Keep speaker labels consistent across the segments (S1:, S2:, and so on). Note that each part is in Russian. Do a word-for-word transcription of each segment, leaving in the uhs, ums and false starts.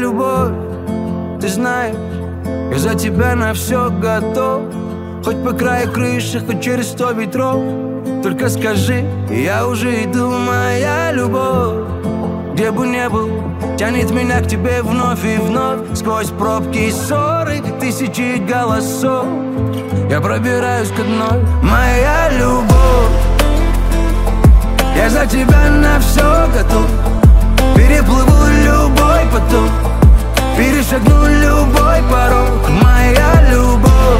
S1: любовь, ты знаешь, я за тебя на все готов. Хоть по краю крыши, хоть через сто ветров. Только скажи, я уже иду, моя любовь. Где бы ни был, тянет меня к тебе вновь и вновь. Сквозь пробки и ссоры, тысячи голосов я пробираюсь к одной. Моя любовь, я за тебя на все готов. Переплыву любой поток, перешагну любой порог. Моя любовь,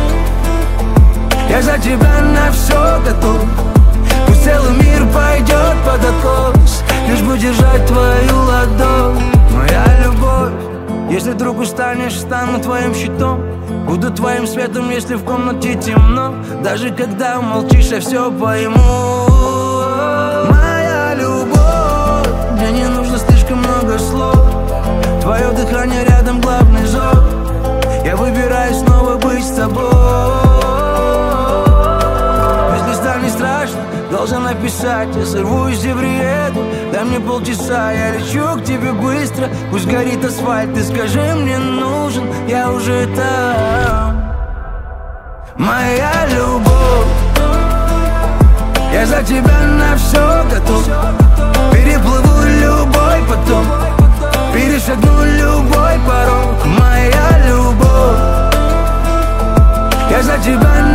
S1: я за тебя на все готов. Пусть целый мир пойдет под откос, лишь бы держать твою ладонь. Моя любовь, если вдруг устанешь, стану твоим щитом. Буду твоим светом, если в комнате темно. Даже когда молчишь, я все пойму. Моя любовь, мне не нужно слишком много слов. Твое дыхание рядом, главный зов. Я выбираю снова быть с тобой. Если станет страшно, должен написать. Я сорвусь и приеду, дай мне полчаса. Я лечу к тебе быстро, пусть горит асфальт. Ты скажи, мне нужен, я уже там. Моя любовь, я за тебя на все готов. Переплыву любой поток, перешагну любой порог. Моя любовь, я за тебя